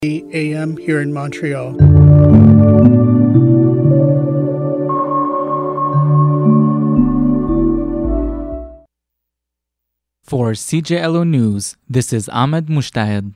AM here in Montreal. For CJLO News, this is Ahmed Mushtahed.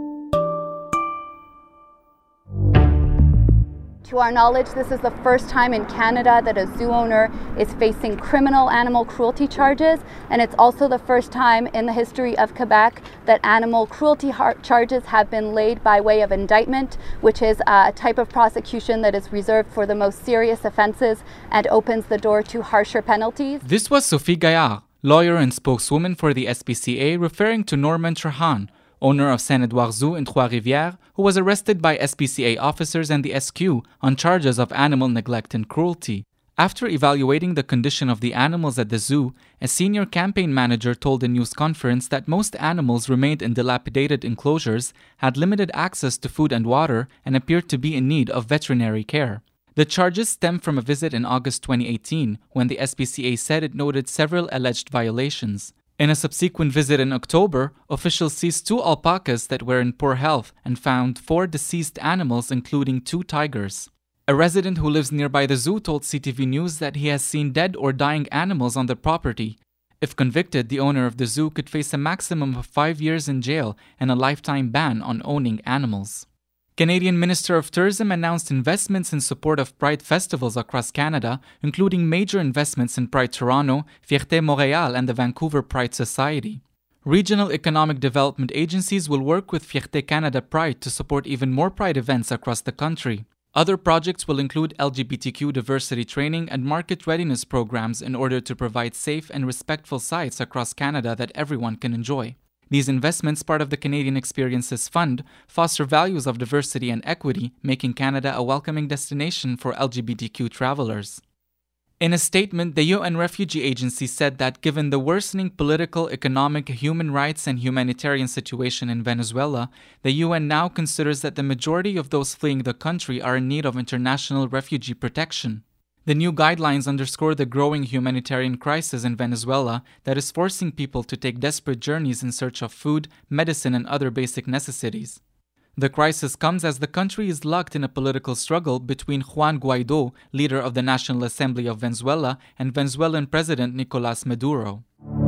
To our knowledge, this is the first time in Canada that a zoo owner is facing criminal animal cruelty charges, and it's also the first time in the history of Quebec that animal cruelty charges have been laid by way of indictment, which is a type of prosecution that is reserved for the most serious offenses and opens the door to harsher penalties. This was Sophie Gaillard, lawyer and spokeswoman for the SPCA, referring to Norman Trahan, owner of Saint-Edouard Zoo in Trois-Rivières, who was arrested by SPCA officers and the SQ on charges of animal neglect and cruelty. After evaluating the condition of the animals at the zoo, a senior campaign manager told a news conference that most animals remained in dilapidated enclosures, had limited access to food and water, and appeared to be in need of veterinary care. The charges stem from a visit in August 2018, when the SPCA said it noted several alleged violations. In a subsequent visit in October, officials seized 2 alpacas that were in poor health and found 4 deceased animals, including 2 tigers. A resident who lives nearby the zoo told CTV News that he has seen dead or dying animals on the property. If convicted, the owner of the zoo could face a maximum of 5 years in jail and a lifetime ban on owning animals. Canadian Minister of Tourism announced investments in support of Pride festivals across Canada, including major investments in Pride Toronto, Fierté Montréal, and the Vancouver Pride Society. Regional economic development agencies will work with Fierté Canada Pride to support even more Pride events across the country. Other projects will include LGBTQ diversity training and market readiness programs in order to provide safe and respectful sites across Canada that everyone can enjoy. These investments, part of the Canadian Experiences Fund, foster values of diversity and equity, making Canada a welcoming destination for LGBTQ travelers. In a statement, the UN Refugee Agency said that given the worsening political, economic, human rights, and humanitarian situation in Venezuela, the UN now considers that the majority of those fleeing the country are in need of international refugee protection. The new guidelines underscore the growing humanitarian crisis in Venezuela that is forcing people to take desperate journeys in search of food, medicine, and other basic necessities. The crisis comes as the country is locked in a political struggle between Juan Guaidó, leader of the National Assembly of Venezuela, and Venezuelan President Nicolás Maduro.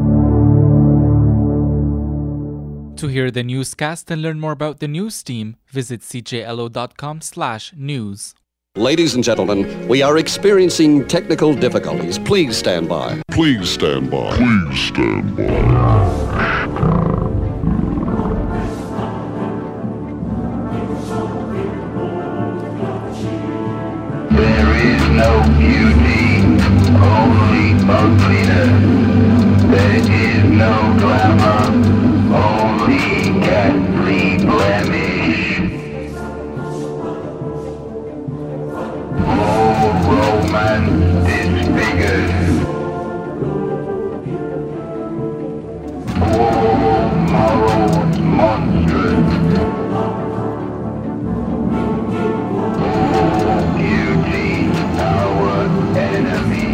To hear the newscast and learn more about the news team, visit cjlo.com/news. Ladies and gentlemen, we are experiencing technical difficulties. Please stand by. Please stand by. Please stand by. There is no beauty, only ugliness. There is no glamour, only ghastly blemish. All romance disfigured. All morals monstrous. All beauty our enemy.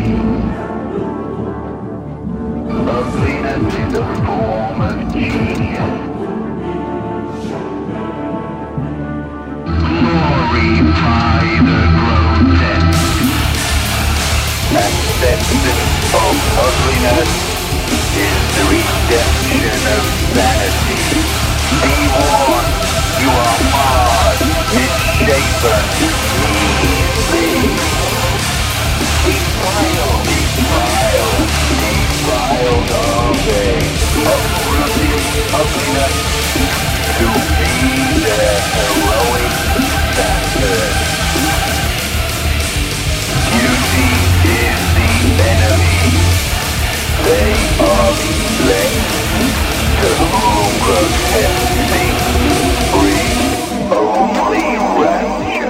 Ugliness is a form of genius. Glorify the grotesque. Acceptance of ugliness is the redemption of vanity. Be warned, you are marred, misshapen, measly. Defiled are they, uprooted ugliness to be their heroic standard. Beauty is the enemy. They are the elect, to whom grotesque things bring only rapture.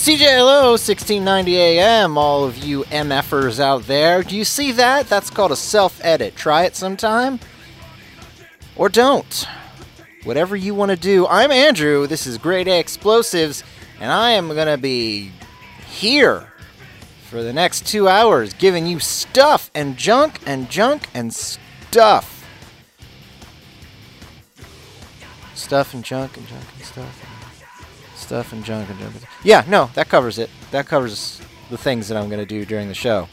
CJLO 1690 AM, all of you MFers out there. Do you see that? That's called a self-edit. Try it sometime. Or don't. Whatever you want to do. I'm Andrew. This is Grade A Explosives, and I am going to be here for the next 2 hours giving you stuff and junk and junk and stuff. Stuff and junk and junk and stuff. Stuff and junk and junk. Yeah, no, that covers it. That covers the things that I'm going to do during the show.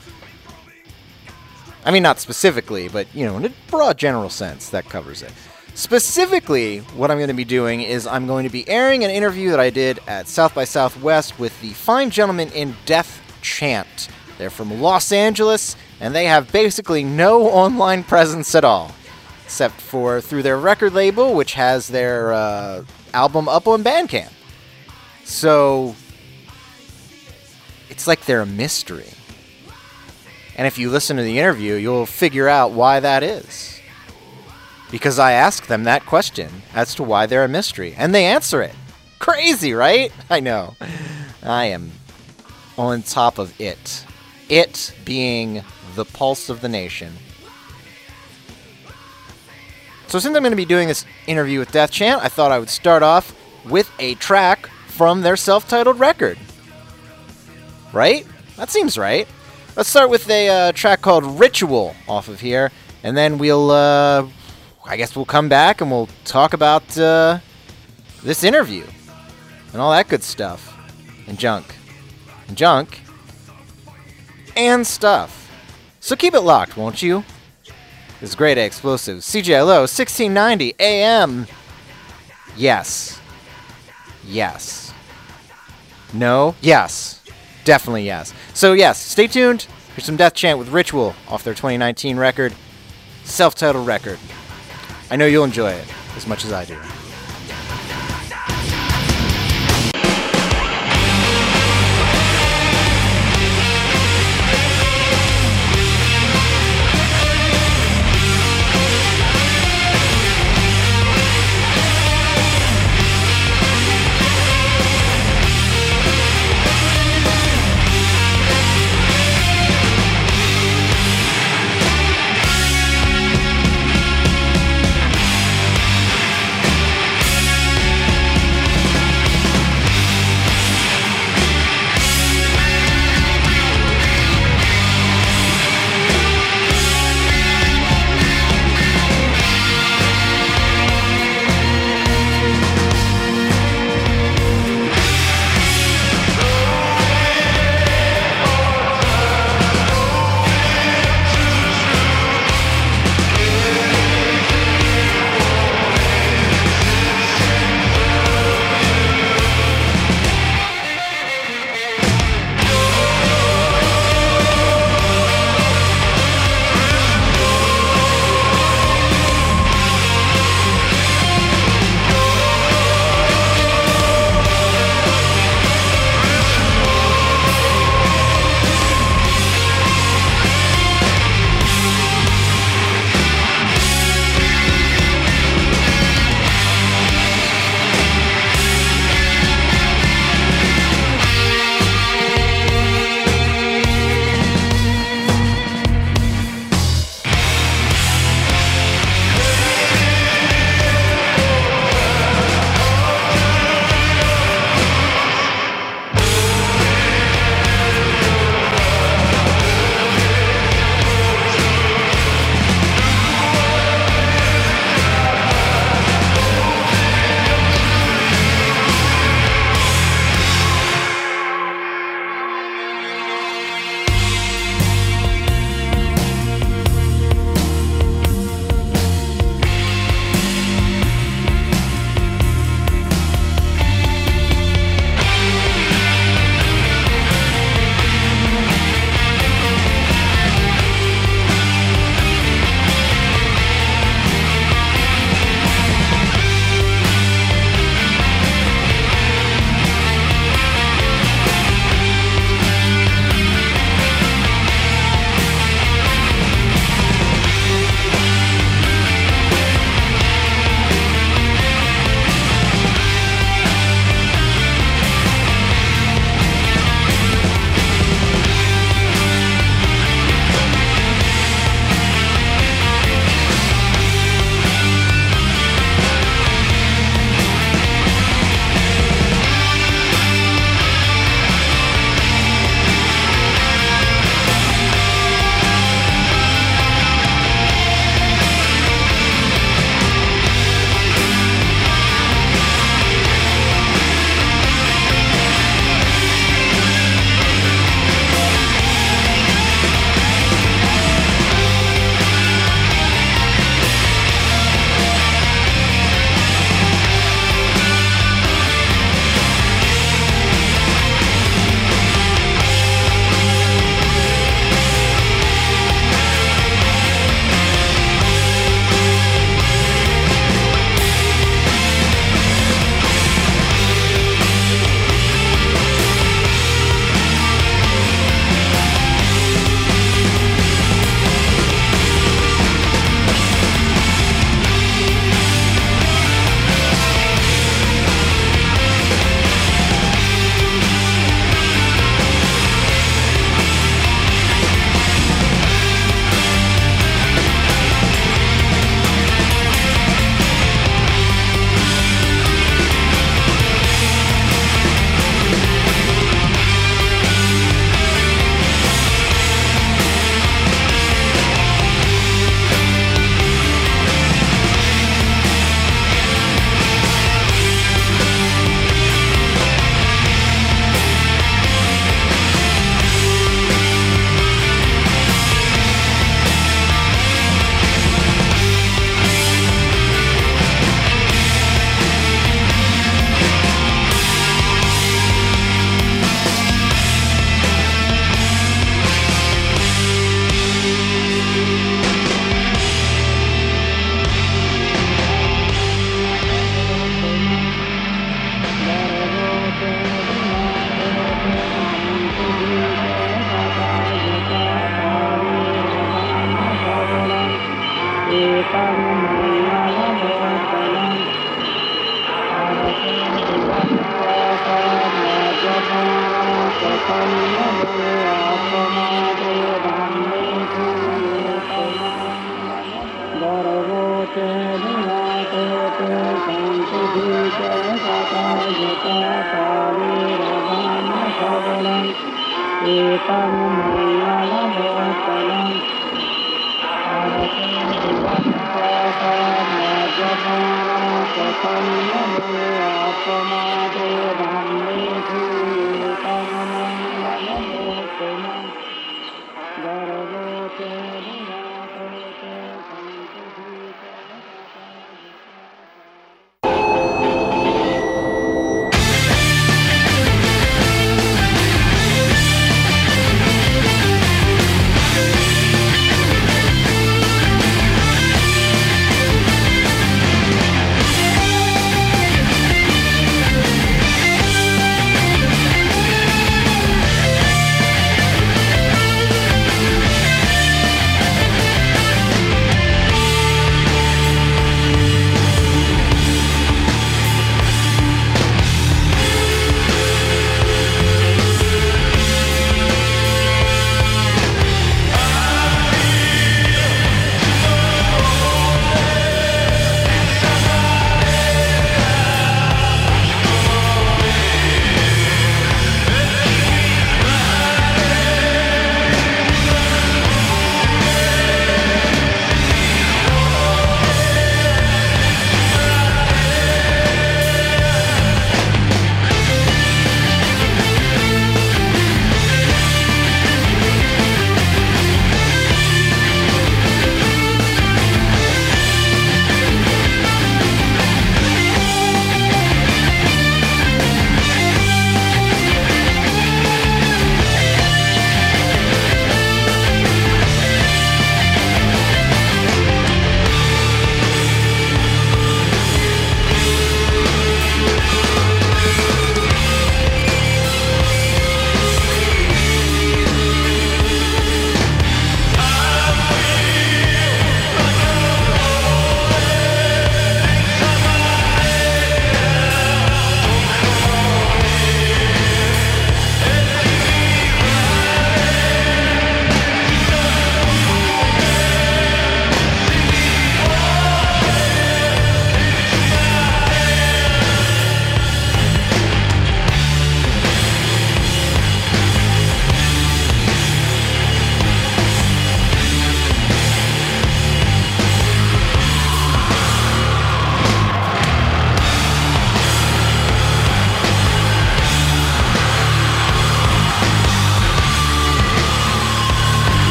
I mean, not specifically, but, you know, in a broad general sense, that covers it. Specifically, what I'm going to be doing is I'm going to be airing an interview that I did at South by Southwest with the fine gentlemen in Death Chant. They're from Los Angeles, and they have basically no online presence at all, except for through their record label, which has their album up on Bandcamp. So, it's like they're a mystery. And if you listen to the interview, you'll figure out why that is. Because I ask them that question as to why they're a mystery. And they answer it. Crazy, right? I know. I am on top of it. It being the pulse of the nation. So since I'm going to be doing this interview with Death Chant, I thought I would start off with a track from their self-titled record. Right? That seems right. Let's start with a track called Ritual off of here, and then we'll, I guess we'll come back and we'll talk about this interview and all that good stuff, and junk, and stuff. So keep it locked, won't you? This is Grade A Explosives, CJLO 1690 AM. Yes. Yes. No? Yes. Definitely yes. So yes, stay tuned. Here's some Death Chant with Ritual off their 2019 record, self-titled record. I know you'll enjoy it as much as I do.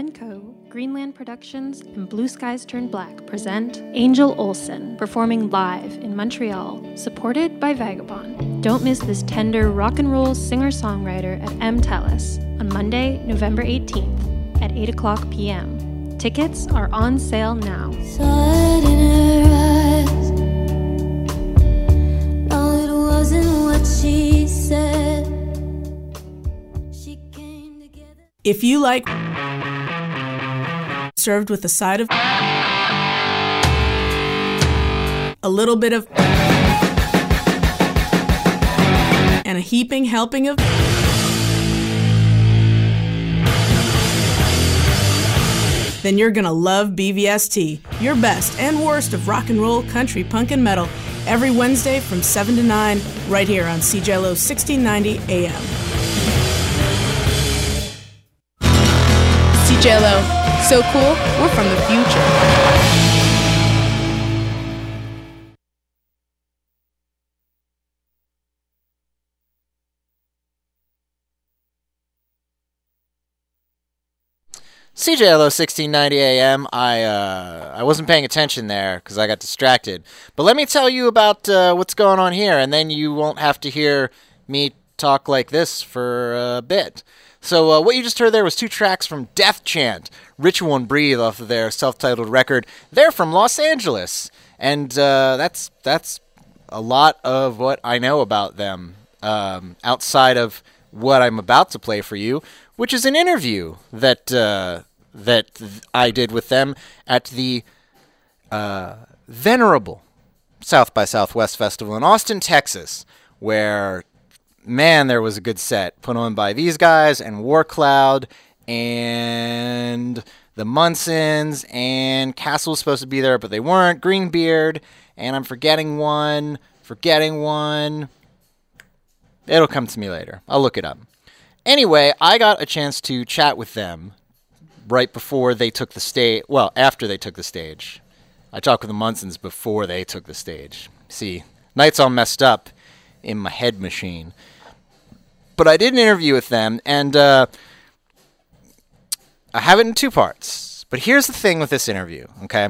Renko, Greenland Productions, and Blue Skies Turn Black present Angel Olsen, performing live in Montreal, supported by Vagabond. Don't miss this tender rock and roll singer-songwriter at M. Telus on Monday, November 18th at 8 o'clock p.m. Tickets are on sale now. Saw it in her eyes. No, it wasn't what she said. She came together. If you like served with a side of a little bit of and a heaping helping of then you're gonna love BVST, your best and worst of rock and roll, country, punk, and metal, every Wednesday from 7 to 9, right here on CJLO 1690 AM. CJLO, so cool, we're from the future. CJLO 1690 AM. I wasn't paying attention there because I got distracted. But let me tell you about what's going on here, and then you won't have to hear me talk like this for a bit. So what you just heard there was 2 tracks from Death Chant, Ritual and Breathe, off of their self-titled record. They're from Los Angeles, and that's a lot of what I know about them outside of what I'm about to play for you, which is an interview that I did with them at the venerable South by Southwest Festival in Austin, Texas, where, man, there was a good set put on by these guys and Warcloud and the Munsons, and Castle was supposed to be there, but they weren't, Greenbeard, and I'm forgetting one. It'll come to me later. I'll look it up. Anyway, I got a chance to chat with them right before they took the stage. Well, after they took the stage. I talked with the Munsons before they took the stage. See, night's all messed up in my head machine. But I did an interview with them, and I have it in 2 parts. But here's the thing with this interview, okay?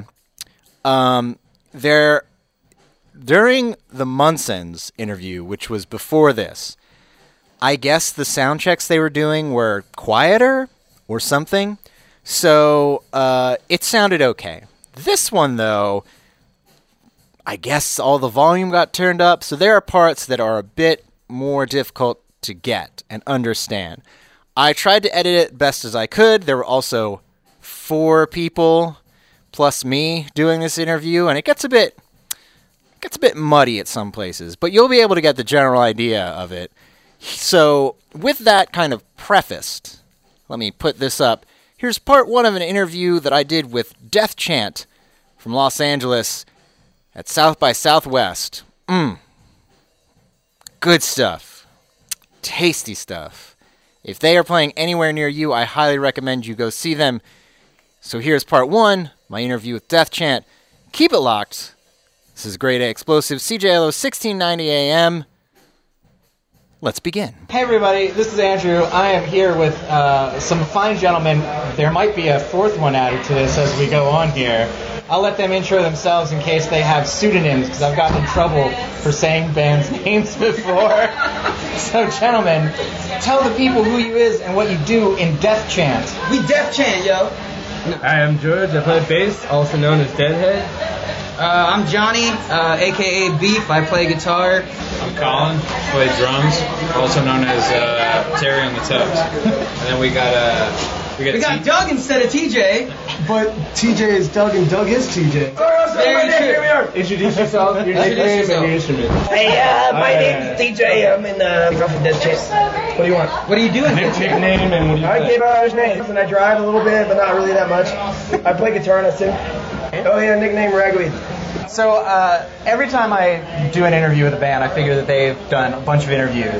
During the Munsons interview, which was before this, I guess the sound checks they were doing were quieter or something, so it sounded okay. This one, though, I guess all the volume got turned up, so there are parts that are a bit more difficult to get and understand. I tried to edit it best as I could. There were also 4 people plus me doing this interview, and it gets a bit muddy at some places, but you'll be able to get the general idea of it. So, with that kind of prefaced, let me put this up. Here's part 1 of an interview that I did with Death Chant from Los Angeles at South by Southwest. Good stuff. Tasty stuff. If they are playing anywhere near you, I highly recommend you go see them. So here's part 1, my interview with Death Chant. Keep it locked. This is Grade A Explosive, CJLO 1690 AM. Let's begin. Hey everybody, this is Andrew. I am here with some fine gentlemen. There might be a 4th one added to this as we go on here. I'll let them intro themselves in case they have pseudonyms, because I've gotten in trouble for saying bands' names before. So gentlemen, tell the people who you is and what you do in Death Chant. We Death Chant, yo. Hi, I'm George. I play bass, also known as Deadhead. I'm Johnny, a.k.a. Beef. I play guitar. I'm Colin. I play drums, also known as Terry on the Tubs. And then we got Doug instead of TJ. But TJ is Doug and Doug is TJ. Here we are. Introduce yourself, your nickname, and your instrument. Hey, my name is DJ. I'm in from Death Chant. What do you want? What are you doing? Nickname and what do you I gave out names, and I drive a little bit, but not really that much. I play guitar and I sing. Oh yeah, nickname Ragweed. So every time I do an interview with a band, I figure that they've done a bunch of interviews, and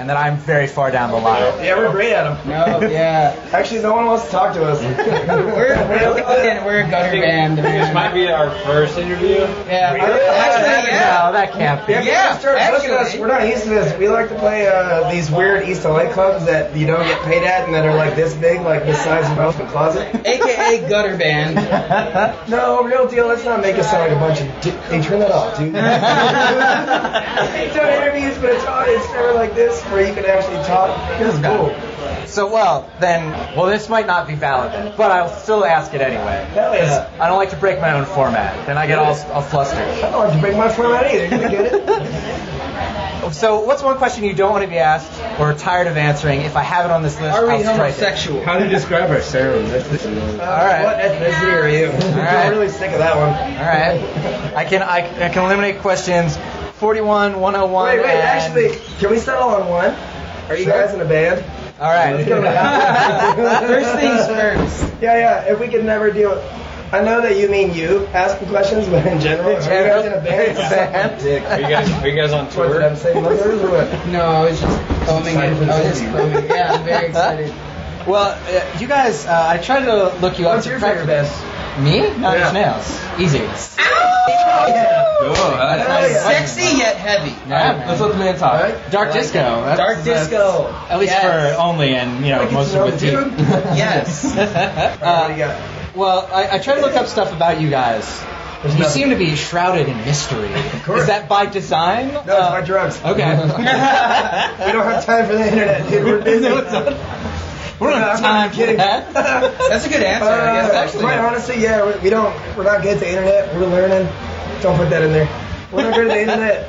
and that I'm very far down the line. Yeah, we're great at them. No, yeah. Actually, no one wants to talk to us. we're a gutter band. This might be our first interview. Yeah. Actually, no, that can't be. Yeah, look at us. We're not used to this. We like to play these weird East LA clubs that you don't get paid at and that are like this big, like the size of an elephant closet. AKA gutter band. No, real deal. Let's not make us sound like a bunch of. Hey, turn that off, dude. We've done interviews, but it's never like this where you can actually talk. This is cool. So, this might not be valid, but I'll still ask it anyway. Hell yeah. I don't like to break my own format, and I get all flustered. I don't like to break my format either. You get it? So, what's one question you don't want to be asked or tired of answering? If I have it on this list, Are we I'll strike homosexual? How do you describe our ceremony? All right. What ethnicity are you? I'm really sick of that one. All right. I can eliminate questions 41, 101. Wait, actually, can we settle on one? Are you guys in a band? All right. First things first. Yeah. If we could never deal. I know that you mean you asking questions, but in general, are you guys in a band? Are you guys on tour? I'm saying numbers or what? No, I was just filming it. Yeah, I'm very excited. Well, you guys, I tried to look you up. What's your favorite band? Me? Nine Inch Nails. Easy. Sexy yet heavy. Yeah, let's let the man talk. Right? Dark disco. Dark disco. At least for only, and most of it too. Yes. What do you got? Well, I tried to look up stuff about you guys. You seem to be shrouded in mystery. Is that by design? No, it's by drugs. Okay. We don't have time for the internet, dude. We're busy. We don't have time for that. That's a good answer, I guess, actually. Quite honestly, yeah, we're not good at the internet. We're learning. Don't put that in there. We're not good at the internet.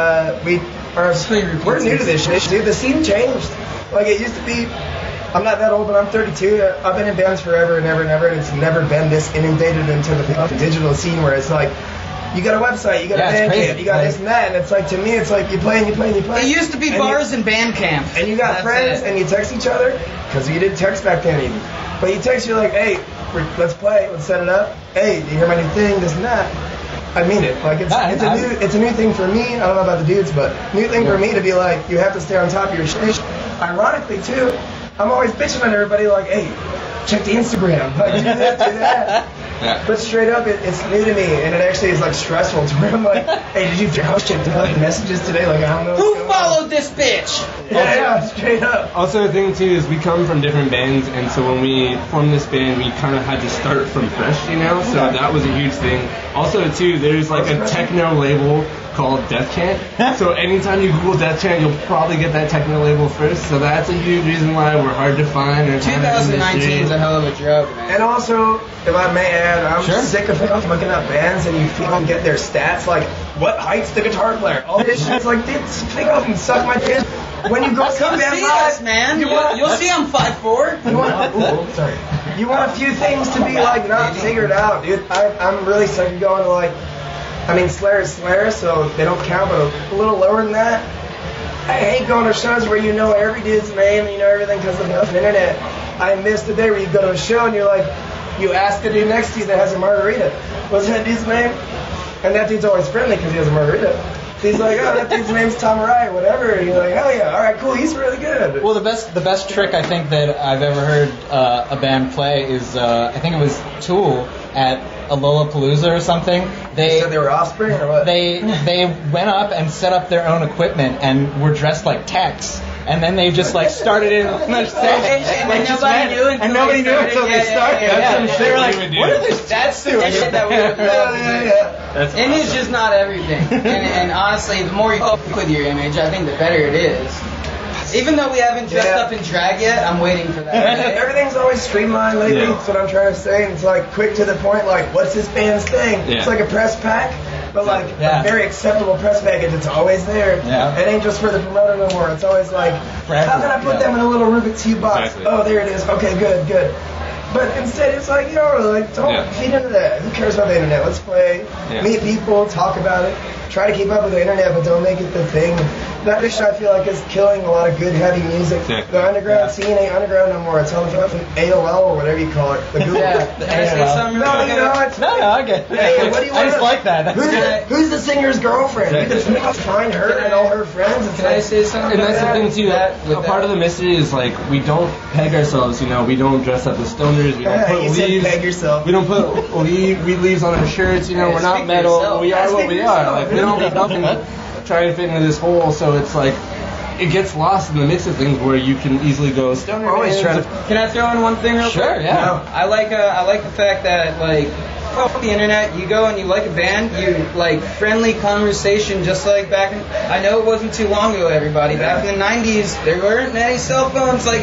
We're new to this shit, dude. The scene changed. Like, it used to be, I'm not that old, but I'm 32. I've been in bands forever and ever and ever, and it's never been this inundated into the digital scene where it's like, you got a website, you got a Bandcamp, you got this and that, and it's like, to me, it's like you play and you play and you play. It used to be bars and Bandcamp. And you got friends and you text each other, because you didn't text back then even. But you text, you're like, hey, let's play, let's set it up. Hey, do you hear my new thing, this and that. I mean it. Like, it's a new thing for me. I don't know about the dudes, but new thing for me to be like, you have to stay on top of your shit. Ironically, too, I'm always bitching at everybody like, hey, check the Instagram. Like, do this, do that. Yeah. But straight up, it's new to me, and it actually is like stressful to where I'm like, hey, did you check the messages today? Like, I don't know. Who followed this bitch? Yeah, straight up. Also, the thing too is we come from different bands, and so when we formed this band, we kind of had to start from fresh, So that was a huge thing. Also, too, there's like a techno label called Death Chant. So anytime you Google Death Chant, you'll probably get that techno label first. So that's a huge reason why we're hard to find. 2019 is a hell of a joke, man. And also, if I may add, I'm sick of looking up bands and you don't get their stats, like what height's the guitar player. All this shit's like, dude, pick up and suck my dick. When you go see come band see live, us, man. you'll see I'm 5'4". You want a few things to be like not figured out, dude. I'm really sick of going to like. I mean, Slayer is Slayer, so they don't count, but a little lower than that. I hate going to shows where you know every dude's name and you know everything because of the internet. I miss the day where you go to a show and you're like, you ask the dude next to you that has a margarita, what's that dude's name? And that dude's always friendly because he has a margarita. So he's like, oh, that dude's name's Tom Araya, whatever. And you're like, oh yeah, all right, cool, he's really good. Well, the best trick I think that I've ever heard a band play is, I think it was Tool at a Lollapalooza or something. They said they were Offspring or what? They went up and set up their own equipment and were dressed like techs. And then they just like started in on their stage, and nobody knew until they started. They were like, "What are these?" That's the shit that we would love to do. Image is not everything, and honestly, the more you go with your image, I think the better it is. Even though we haven't dressed up in drag yet, I'm waiting for that. Everything's always streamlined lately. That's what I'm trying to say. And it's like quick to the point. Like, what's this band's thing? It's like a press pack. But like a very acceptable press package, it's always there. It ain't just for the promoter no more. It's always like, how can I put them in a little Rubik's Cube box? Exactly. Oh, there it is. Okay, good. But instead, it's like, don't feed into that. Who cares about the internet? Let's play, meet people, talk about it. Try to keep up with the internet, but don't make it the thing. That mission, I feel like, is killing a lot of good heavy music. The underground scene ain't underground no more. It's on the fucking AOL or whatever you call it. The Google. Can I say something really quick? No, I get it. Hey, what do you I just want? like that. Who's the singer's girlfriend? You can find her and all her friends. Can I say something? And that's the thing too. A part of the mystery is like we don't peg ourselves. You know, we don't dress up as stoners. We don't put you said leaves. peg yourself. We don't put leaves on our shirts. You know, we're not metal. We are what we are. Like we don't try and fit into this hole. So it's like it gets lost in the mix of things where you can easily go stoner. Always try to. Can I throw in one thing real quick? Sure, yeah. No. I like the fact that like fuck the internet. You go and you like a band, you like friendly conversation, just like back in. I know it wasn't too long ago, everybody. Back in the '90s, there weren't many cell phones like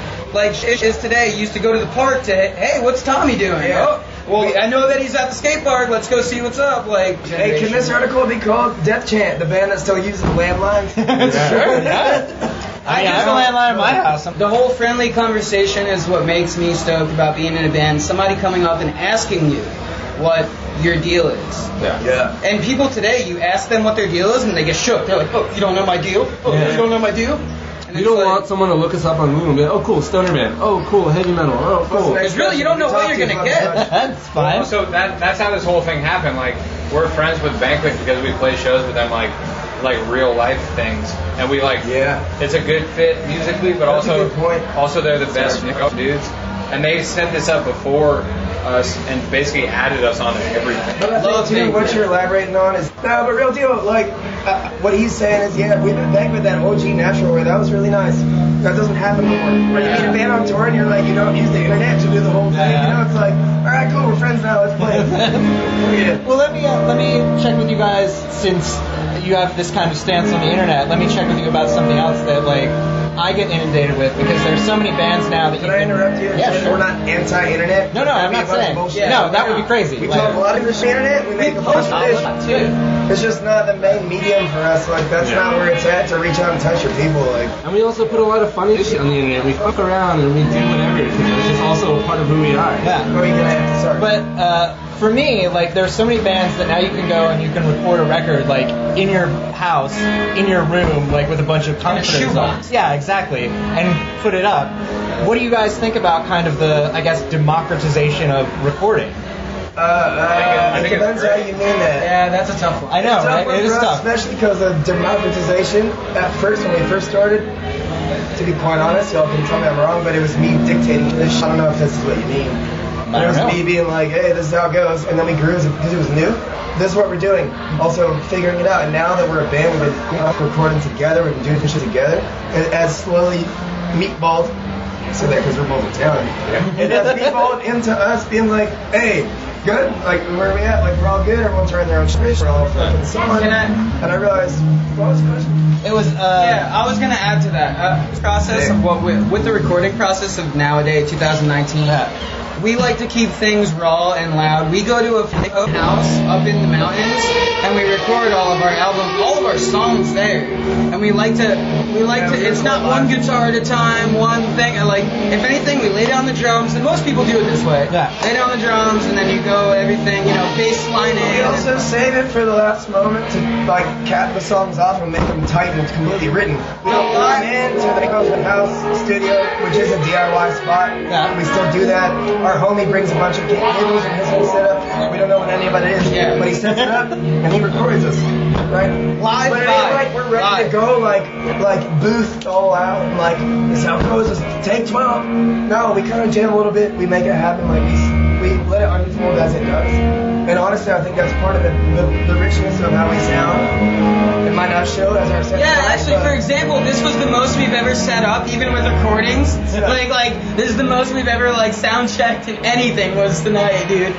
shit is today. You used to go to the park to, hey, what's Tommy doing? Yeah. Oh, well, I know that he's at the skate park. Let's go see what's up. Like, Hey, can this article be called Death Chant, the band that still uses landlines? Sure, yeah. I have a landline in my house. The whole friendly conversation is what makes me stoked about being in a band. Somebody coming up and asking you what your deal is. Yeah. And people today, you ask them what their deal is, and they get shook. They're like, oh, you don't know my deal? Oh, you don't know my deal? And You don't want someone to look us up on Google and be like, oh, cool, stoner band. Oh, cool, heavy metal. Oh, cool. Because really, you don't know what you're going to get. That's fine. Well, so that's how this whole thing happened. Like, we're friends with Banquet because we play shows with them, like real life things, and we like. Yeah. It's a good fit musically, but That's a good point. also they're the best dudes, and they set this up before us and basically added us onto everything. But I think too, what you're elaborating on is no, but real deal. Like what he's saying is, yeah, we've been back with that OG Natural way. That was really nice. That doesn't happen anymore. When you meet a band on tour and you're like, you don't use the internet to do the whole thing. You know, it's like, all right, cool, we're friends now. Let's play. Well, let me check with you guys since you have this kind of stance on the internet. Let me check with you about something else that like I get inundated with because there's so many bands now that Can I interrupt you? Yeah, sure. We're not anti-internet. No, I'm not saying. No, that would be crazy. We talk a lot of this internet. We make a bunch of this too. It's just not the main medium for us. Like that's not where it's at to reach out and touch your people. Like, and we also put a lot of funny shit on the internet. We fuck around and we do whatever because it's just also a part of who we are. Yeah. What are you gonna have to start? But for me, like, there's so many bands that now you can go and you can record a record, like, in your house, in your room, like, with a bunch of comforters on. Yeah, exactly. And put it up. What do you guys think about kind of the, I guess, democratization of recording? It depends how you mean that. Yeah, that's a tough one. I know, It's tough right? It is for us, tough. especially because of democratization. At first, when we first started, to be quite honest, y'all can tell me I'm wrong, but it was me dictating this. I don't know if this is what you mean. But it was me being like, hey, this is how it goes, and then we grew because it was new. This is what we're doing. Also figuring it out, and now that we're a band, we've been recording together, we've been doing shit together, it has slowly meatballed. I say that because we're both Italian. It has meatballed into us being like, hey, good, like where are we at? Like we're all good, everyone's writing their own shit, we're all fucking song. And I realized, what was the question? It was, yeah, I was gonna add to that process of what with the recording process of nowadays, 2019. We like to keep things raw and loud. We go to a house up in the mountains and we record all of our albums, all of our songs there. And we like to. It's not one guitar at a time, one thing. Like, if anything, we lay down the drums, and most people do it this way. Yeah. Lay down the drums, and then you go everything, bass line in. We also save it for the last moment to like cap the songs off and make them tight and completely written. We don't run into the open house studio, which is a DIY spot. Yeah. We still do that. Our homie brings a bunch of cables and his whole setup. We don't know what any of it is, but he sets it up and he records us, right? Live, but it ain't like we're ready to go like booth all out and like this is how it goes. It's take 12. No, we kind of jam a little bit. We make it happen. Like we let it unfold as it does. And honestly, I think that's part of the richness of how we sound. It might not show as our set. Yeah, actually, for example, this was the most we've ever set up, even with recordings. Like this is the most we've ever sound checked and anything was tonight, dude.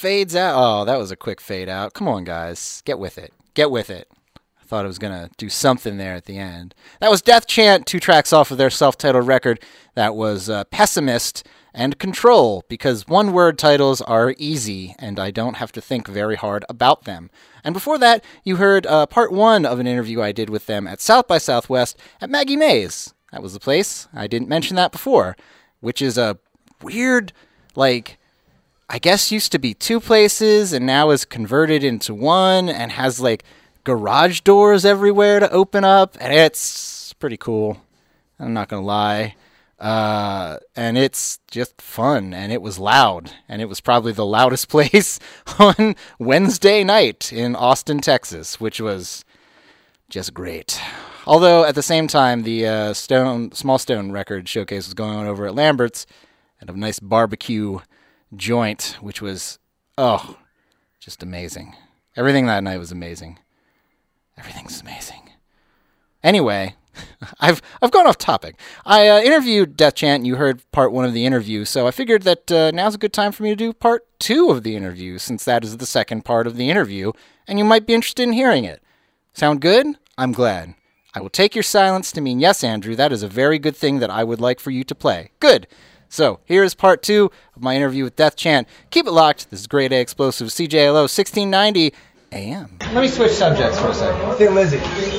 fades out. Oh, that was a quick fade out. Come on, guys. Get with it. Get with it. I thought I was going to do something there at the end. That was Death Chant, 2 tracks off of their self-titled record. That was Pessimist and Control, because one-word titles are easy, and I don't have to think very hard about them. And before that, you heard part 1 of an interview I did with them at South by Southwest at Maggie Mae's. That was the place. I didn't mention that before, which is a weird, like, I guess used to be 2 places and now is converted into one and has, like, garage doors everywhere to open up, and it's pretty cool. I'm not going to lie. And it's just fun, and it was loud, and it was probably the loudest place on Wednesday night in Austin, Texas, which was just great. Although, at the same time, the Small Stone record showcase was going on over at Lambert's at a nice barbecue joint, which was, just amazing. Everything that night was amazing. Everything's amazing. Anyway, I've gone off topic. I interviewed Death Chant, and you heard part 1 of the interview, so I figured that now's a good time for me to do part 2 of the interview, since that is the second part of the interview, and you might be interested in hearing it. Sound good? I'm glad. I will take your silence to mean yes, Andrew. That is a very good thing that I would like for you to play. Good. So, here is part 2 of my interview with Death Chant. Keep it locked. This is Grade A Explosive CJLO 1690 AM. Let me switch subjects for a second. Thin Lizzy.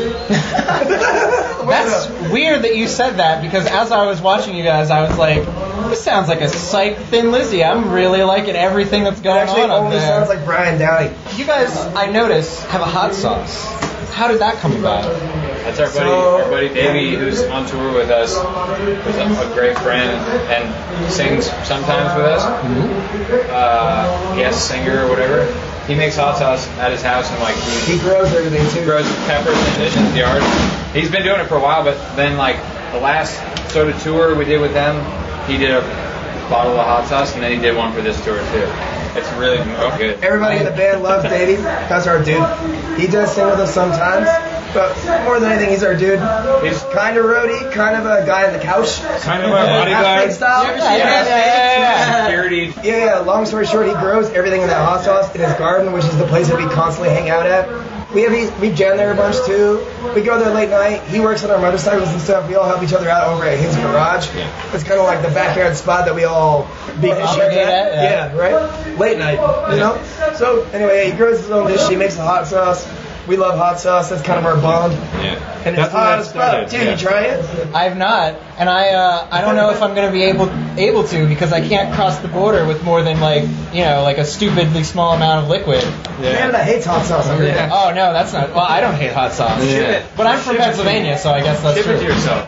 That's weird that you said that, because as I was watching you guys, I was like, this sounds like a psych Thin Lizzy. I'm really liking everything that's going on up there. It sounds like Brian Downey. You guys, I noticed, have a hot sauce. How did that come about? That's our buddy Davey, who's on tour with us, who's a great friend and sings sometimes with us. Guest singer or whatever. He makes hot sauce at his house, and like he grows everything too. He grows peppers in his yard. He's been doing it for a while, but then like the last sort of tour we did with them, he did a bottle of hot sauce, and then he did one for this tour too. It's really good. Everybody in the band loves Davey. That's our dude. He does sing with us sometimes, but more than anything, he's our dude. He's kind of roadie, kind of a guy on the couch. Kind of a bodyguard. Style. Security. Yeah. Long story short, he grows everything in that hot sauce in his garden, which is the place that we constantly hang out at. We jam there a bunch too. We go there late night. He works on our motorcycles and stuff. We all help each other out over at his garage. Yeah. It's kind of like the backyard spot that we all beat the shit at. Yeah, right? Late night, you know? So, anyway, he grows his own dish. He makes the hot sauce. We love hot sauce. That's kind of our bond. Yeah. And it's hot as fuck. Dude, you try it? I have not. And I don't know if I'm going to be able to, because I can't cross the border with more than like a stupidly small amount of liquid. Yeah. Canada hates hot sauce. Oh, no, that's not. Well, I don't hate hot sauce. Yeah. But I'm from Pennsylvania, so I guess that's true. Ship it to yourself.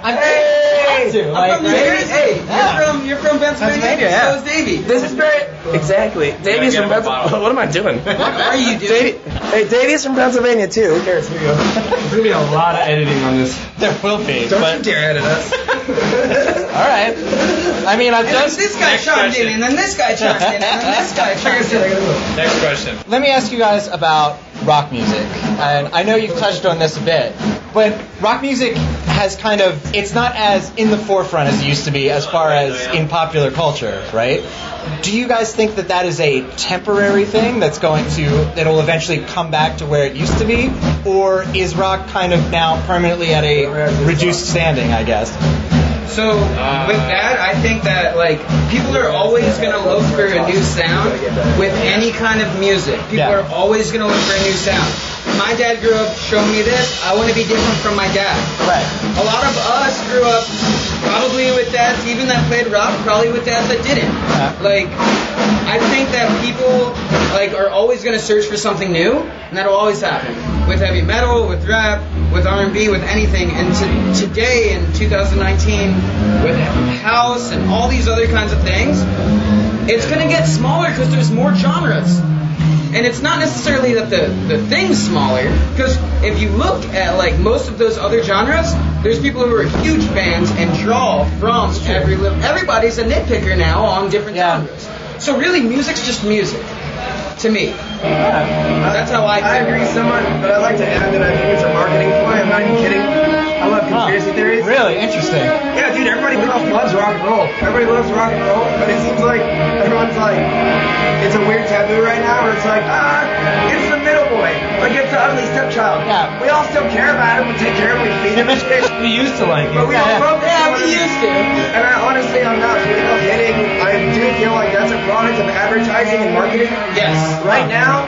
You're from Pennsylvania. Yeah. So is Davey. This is great. Exactly. Davey's from Pennsylvania. What am I doing? What are you doing? Hey, Davey's from Pennsylvania too. Who cares? Here we go. There's going to be a lot of editing on this. There will be. Don't you dare edit us. All right. I mean, I've just... This guy chimed in, and then this guy chimed in, and then this guy chimed in. Next question. Let me ask you guys about rock music. And I know you've touched on this a bit, but rock music has kind of... It's not as in the forefront as it used to be as far as in popular culture, right? Do you guys think that that is a temporary thing that'll eventually come back to where it used to be? Or is rock kind of now permanently at a reduced standing, I guess? So with that, I think that like people are always going to look for a new sound with any kind of music. People are always going to look for a new sound. My dad grew up showing me this. I want to be different from my dad. Right. A lot of us grew up probably with dads, even that played rock, probably with dads that didn't. Like, I think that people like are always going to search for something new, and that'll always happen. With heavy metal, with rap, with R&B, with anything. And today, in 2019, with house and all these other kinds of things, it's going to get smaller because there's more genres. And it's not necessarily that the thing's smaller, because if you look at like most of those other genres, there's people who are huge fans and draw from everybody's a nitpicker now on different genres. So really, music's just music, to me. That's how I agree somewhat, but I'd like to add that I think it's a marketing ploy. I'm not even kidding. I love about conspiracy theories. Really interesting. Yeah, dude, everybody loves rock and roll. Everybody loves rock and roll, but it seems like everyone's like, it's a weird taboo right now where it's like, it's the middle boy. Like, it's the ugly stepchild. Yeah. We all still care about him. We take care of him. We feed him and shit. We used to like it. But we don't focus on we used to. And honestly, I'm not kidding. I do feel like that's a product of advertising and marketing. Yes. Right now,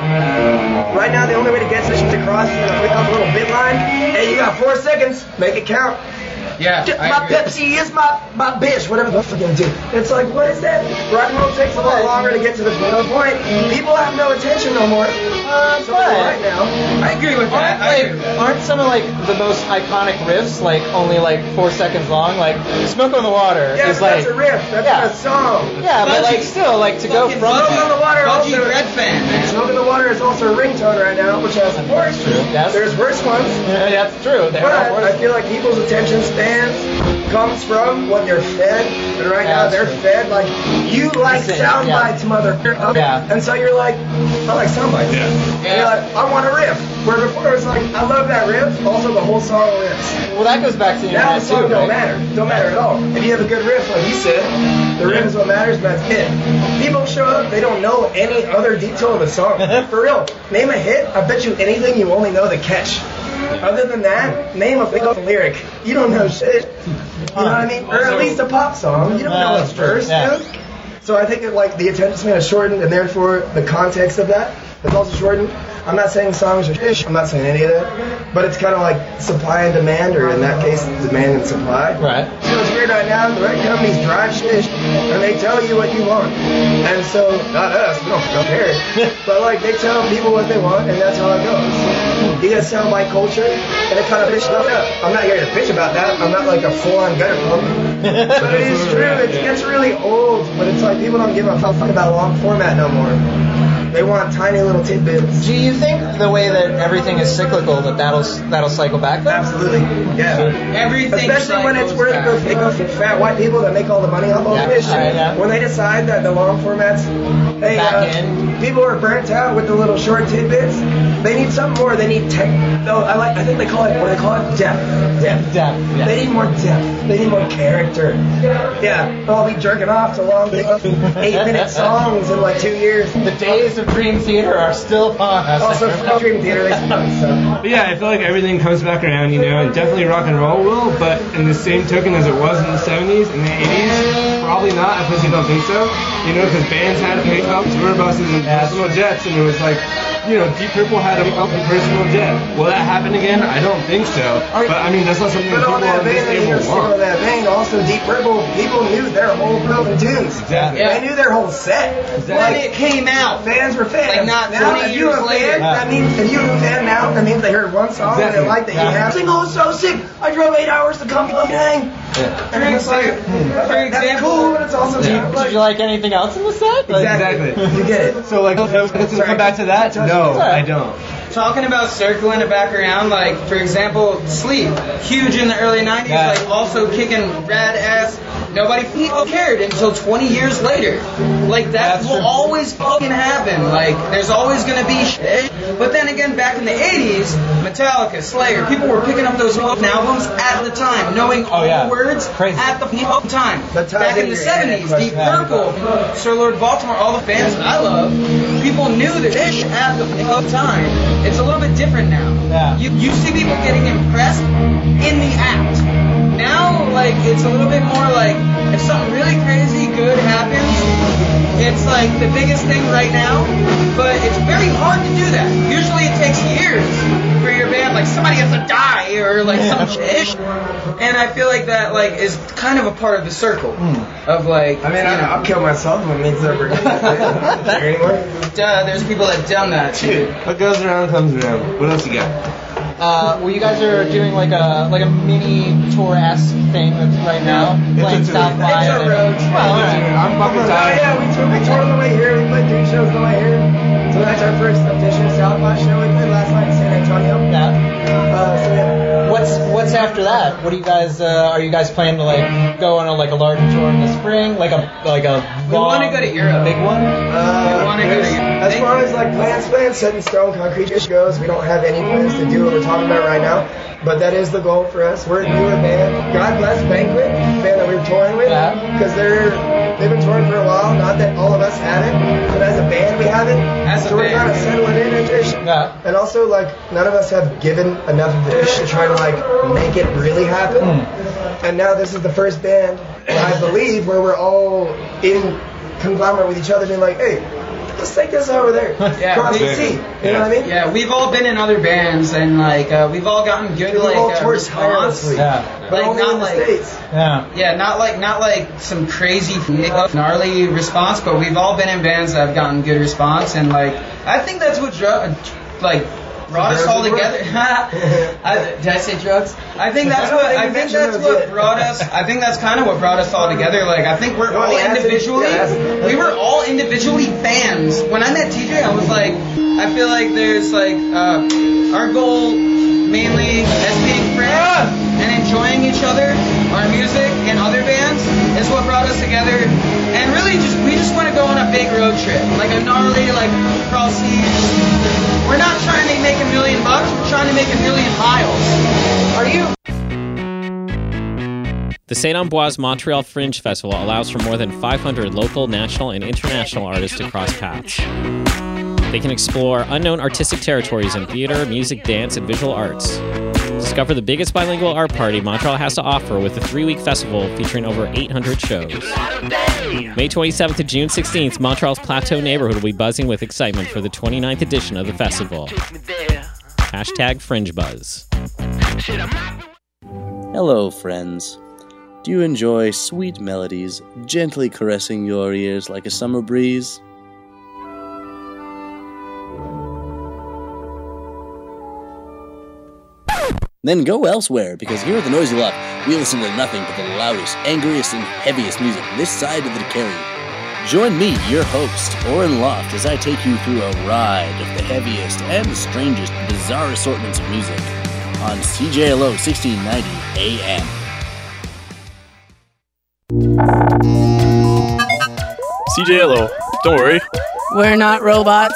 the only way to get such across is without a little bit line. Hey, you got 4 seconds. Make it count. Yeah. My Pepsi is my bitch. Whatever the fuck you do. It's like, what is that? Rock and roll takes a lot longer to get to the point. People have no attention no more. So right now, I agree with that. Aren't some of like the most iconic riffs like only like 4 seconds long? Like "Smoke on the Water" is like that's a riff. That's not a song. Yeah, but like still like to go from Smoke on the Water. Budgie Red fan, man. Smoke on the Water is also a ringtone right now, which has worse. True. Yes. There's worse ones. Yeah, that's true. But I feel like people's attention spans comes from what they're fed, and right now they're fed like you like sound bites, motherfucker. Yeah. And so you're like, I like sound bites. Yeah. And you're like, I want a riff. Where before it's like, I love that riff. Also, the whole song riffs. Well, that goes back to the now internet the song too, don't right? matter. Don't matter at all. If you have a good riff, like you said, the riff is what matters. That's it. People show up, they don't know any other detail of the song. For real, name a hit. I bet you anything you only know the catch. Other than that, name a big lyric. You don't know shit. You know what I mean? Or at least a pop song. You don't know its verse, dude. So I think that like the attention span is shortened, and therefore the context of that is also shortened. I'm not saying songs are ish. I'm not saying any of that. But it's kind of like supply and demand, or in that case, demand and supply. Right. So it's weird right now. The right companies drive shit, and they tell you what you want. And so, not us, we don't care. But like they tell people what they want, and that's how it goes. You get soundbite culture, and it kind of bitch stuff up. I'm not here to bitch about that. I'm not like a full-on gutter pump. But it is true. It gets really old. But it's like people don't give a fuck about long format no more. They want tiny little tidbits. Do you think the way that everything is cyclical that'll cycle back though? Absolutely, yeah. Everything, especially when it's where they go for fat white people that make all the money off all this shit. When they decide that the long formats, hey, people are burnt out with the little short tidbits. They need something more. They need tech. No, I think they call it. What do they call it? Depth. Yeah. They need more depth. They need more character. Yeah. I'll be jerking off to long 8-minute songs in like 2 years. The days of Dream Theater are still upon us. Also, Dream Theater. But yeah, I feel like everything comes back around, you know, and definitely rock and roll will, but in the same token as it was in the 70s and the 80s, probably not. I personally don't think so. You know, because bands had to pick up tour buses and personal jets, and it was like, you know, Deep Purple had a personal jet. Will that happen again? I don't think so. But I mean, that's not something that people on this table want. On that vein, also Deep Purple, people knew their whole broken tunes. Exactly. They knew their whole set. When it came out, fans were fans. Like not now, 20 years later. That means if you're a fan now, that means they heard one song and they like that you have. Single was so sick. I drove 8 hours to come hang. And it's like, that's cool, but it's also did you like anything else in the set? Exactly. You get it. So like, let's come back to that. No, I don't. Talking about circling it back around, like for example, Sleep, huge in the early 90s, like also kicking rad ass. Nobody cared until 20 years later. Like that will always fucking happen. Like there's always gonna be shit. But then again, back in the 80s, Metallica, Slayer, people were picking up those albums at the time, knowing all the words at the time. Back in the 70s, Deep Purple, Sir Lord Baltimore, all the fans I love, people knew the shit at the time. It's a little bit different now. Yeah. You see people getting impressed in the act. Now, like, it's a little bit more like, if something really crazy good happens, it's like the biggest thing right now, but it's very hard to do that. Usually it takes years for your band, like somebody has to die or like some shit. And I feel like that like is kind of a part of the circle of like. I mean, I'll kill myself if it means ever anymore. There's people that have done that too. What goes around comes around. What else you got? Well, you guys are doing like a mini tour-esque thing right now, playing South by. It's a road. I'm fucking tired. Yeah, we toured on the way here. We played 3 shows on the way here. So that's our first official South by show. We played last night in San Antonio. Yeah. So yeah. What what's after that? What do you guys are you guys planning to like go on a larger tour in the spring, like a We want to go to Europe. big one? We want to go to Europe. As far as like plans set in stone, concrete goes, we don't have any plans to do what we're talking about right now. But that is the goal for us. We're a newer band. God bless Banquet, the band that we're touring with, because they've been touring for a while. Not that all of us haven't, but as a band we haven't. So we're kind of settling in ish. And also like none of us have given enough of the ish to try to like make it really happen. And now this is the first band, I believe, where we're all in conglomerate with each other, being like, hey, let's take this over there. Cross the sea. You know what I mean? Yeah, we've all been in other bands and like we've all gotten good response. But Like only not in the like States. not like some crazy gnarly response, but we've all been in bands that have gotten good response, and like I think that's what brought us all together. Did I say drugs? I think that's what brought us. I think that's kind of what brought us all together. Like I think we're all individually. We were all individually fans. When I met TJ, I was like, I feel like there's like our goal mainly as being friends and enjoying each other, our music and other bands is what brought us together. And really, we just want to go on a big road trip, like a gnarly cross seas. We're not trying to make $1 million bucks, we're trying to make 1 million miles. Are you? The Saint-Ambroise Montreal Fringe Festival allows for more than 500 local, national, and international artists to cross paths. They can explore unknown artistic territories in theater, music, dance, and visual arts. Discover the biggest bilingual art party Montreal has to offer with a 3-week festival featuring over 800 shows. May 27th to June 16th, Montreal's Plateau neighborhood will be buzzing with excitement for the 29th edition of the festival. #FringeBuzz. Hello, friends. Do you enjoy sweet melodies gently caressing your ears like a summer breeze? Then go elsewhere, because here at the Noisy Loft, we listen to nothing but the loudest, angriest, and heaviest music this side of the Carry. Join me, your host, Oren Loft, as I take you through a ride of the heaviest and strangest, bizarre assortments of music on CJLO 1690 AM. CJLO, don't worry. We're not robots.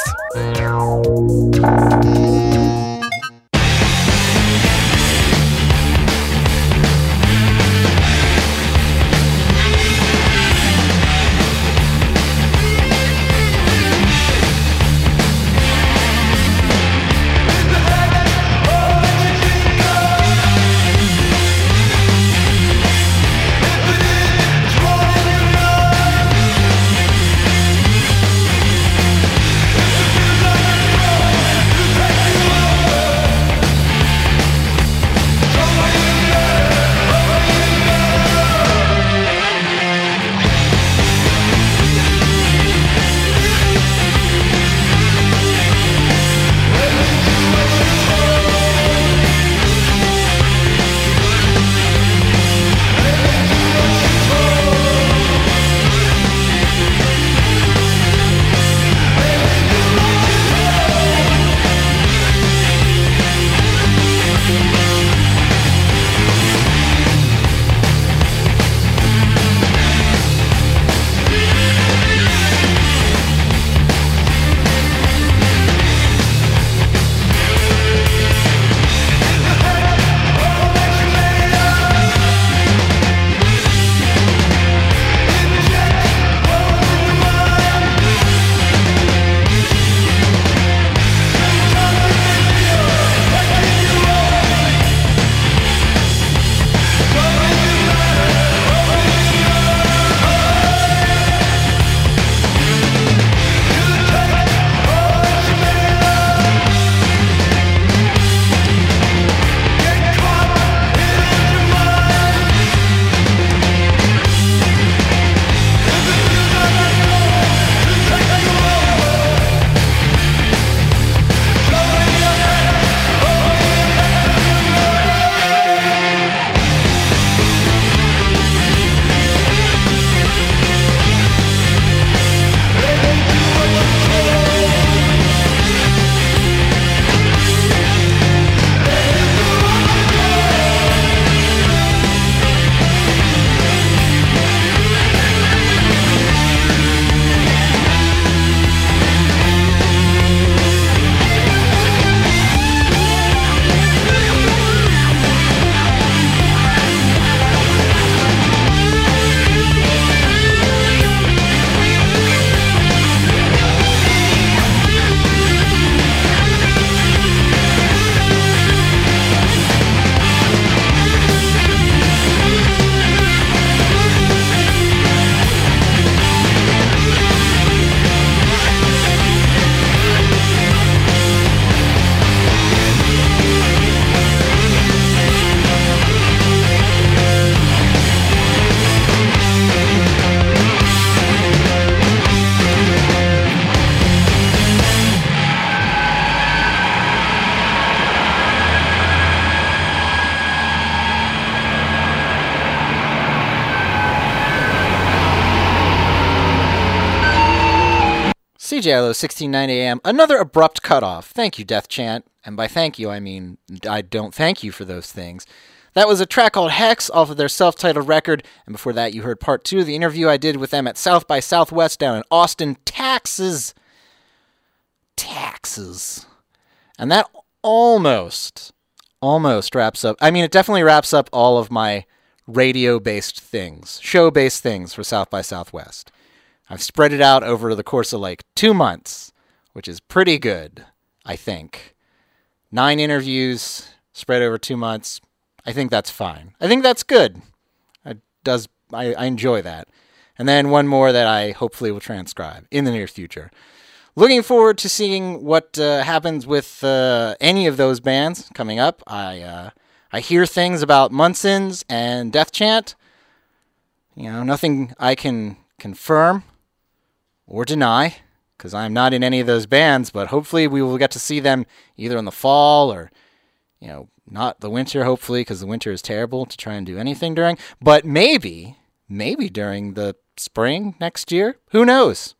CJLO 1690 AM, another abrupt cutoff. Thank you, Death Chant. And by thank you, I mean I don't thank you for those things. That was a track called Hex off of their self-titled record, and before that you heard part 2 of the interview I did with them at South by Southwest down in Austin, Texas. And that almost wraps up, I mean, it definitely wraps up all of my radio-based things, show-based things for South by Southwest. I've spread it out over the course of like 2 months, which is pretty good, I think. 9 interviews spread over 2 months. I think that's fine. I think that's good. I enjoy that. And then one more that I hopefully will transcribe in the near future. Looking forward to seeing what happens with any of those bands coming up. I hear things about Munson's and Death Chant. You know, nothing I can confirm or deny, because I'm not in any of those bands, but hopefully we will get to see them either in the fall or, you know, not the winter, hopefully, because the winter is terrible to try and do anything during, but maybe during the spring next year. Who knows?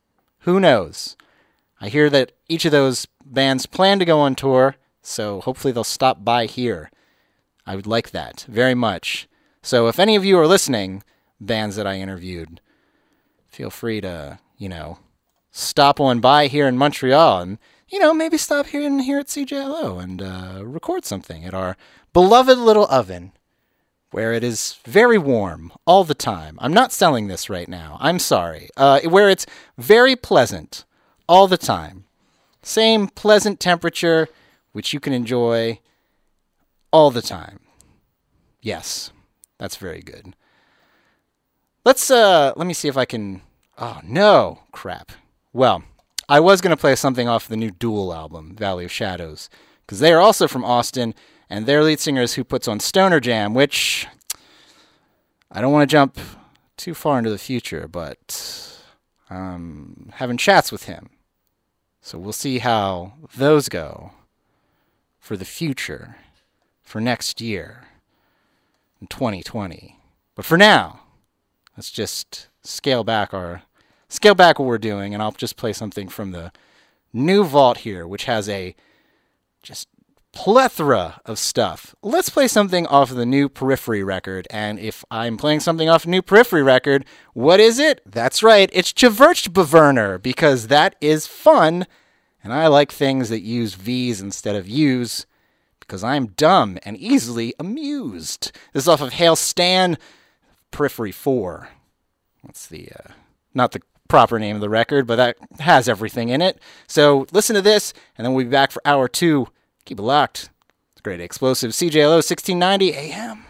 I hear that each of those bands plan to go on tour, so hopefully they'll stop by here. I would like that very much. So if any of you are listening, bands that I interviewed, feel free to, you know, stop on by here in Montreal and, you know, maybe stop here at CJLO and record something at our beloved little oven, where it is very warm all the time. I'm not selling this right now. I'm sorry. Where it's very pleasant all the time. Same pleasant temperature, which you can enjoy all the time. Yes, that's very good. Let me see if I can... Oh, no. Crap. Well, I was going to play something off the new Duel album, Valley of Shadows, because they are also from Austin, and their lead singer is who puts on Stoner Jam, which I don't want to jump too far into the future, but having chats with him. So we'll see how those go for the future, for next year, in 2020. But for now, let's just scale back what we're doing, and I'll just play something from the new vault here, which has a just plethora of stuff. Let's play something off of the new Periphery record, and if I'm playing something off a new Periphery record, what is it? That's right, it's Gewürztbewohner, because that is fun, and I like things that use V's instead of U's, because I'm dumb and easily amused. This is off of Hail Stan, Periphery 4. That's the, not the proper name of the record, but that has everything in it. So listen to this, and then we'll be back for hour 2. Keep it locked. It's Great Explosive. CJLO 1690 AM.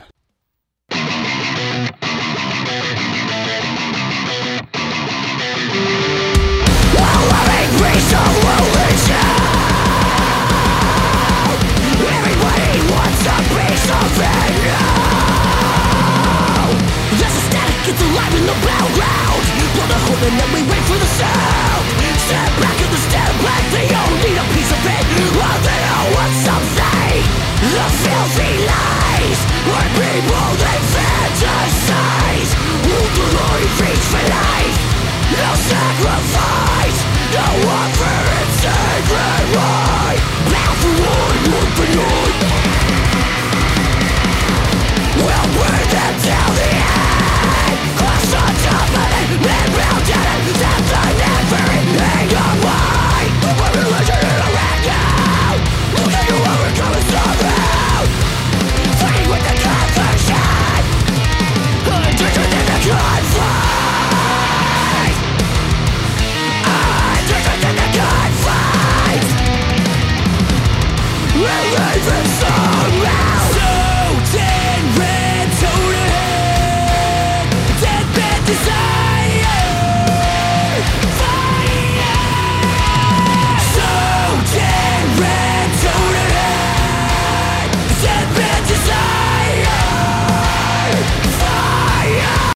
Everybody wants a piece of it now. There's a static, it's alive in the battleground. Blow the hope and then we wait for the sound. Step back.